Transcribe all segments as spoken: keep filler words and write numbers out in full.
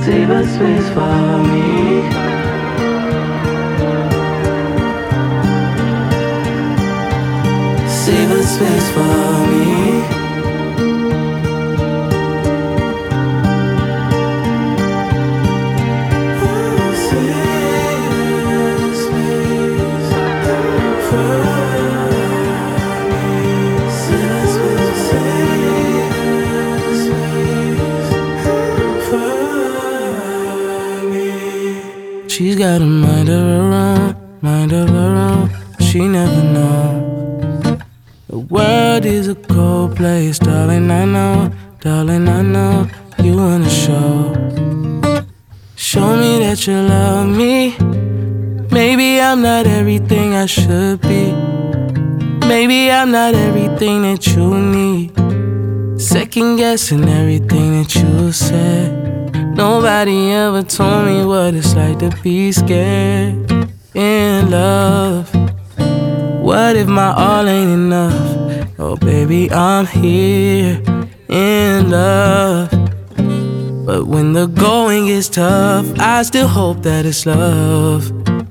Save a space for me. Save a space for me. She's got a mind of her own, mind of her own, she never knows. The world is a cold place, darling, I know, darling, I know, you wanna show. Show me that you love me. Maybe I'm not everything I should be. Maybe I'm not everything that you need. Second guessing everything that you said. Nobody ever told me what it's like to be scared in love. What if my all ain't enough? Oh baby, I'm here in love. But when the going gets tough, I still hope that it's love.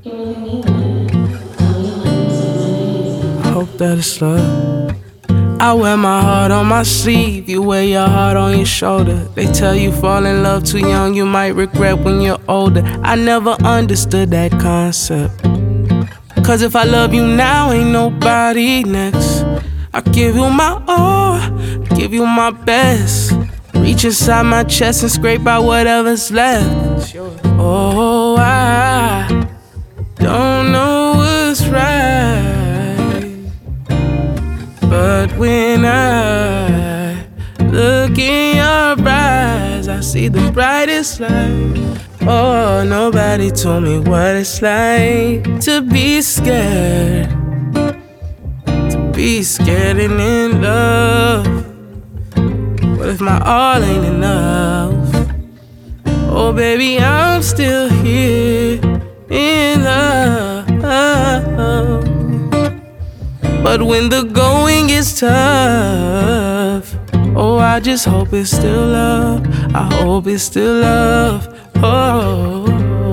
I hope that it's love. I wear my heart on my sleeve, you wear your heart on your shoulder. They tell you fall in love too young, you might regret when you're older. I never understood that concept. Cause if I love you now, ain't nobody next. I give you my all, give you my best. Reach inside my chest and scrape out whatever's left. Oh, I don't know what's right, but when I look in your eyes, I see the brightest light. Oh, nobody told me what it's like to be scared, to be scared and in love. What if my all ain't enough? Oh baby, I'm still here in love. But when the going gets tough, oh, I just hope it's still love. I hope it's still love. Oh.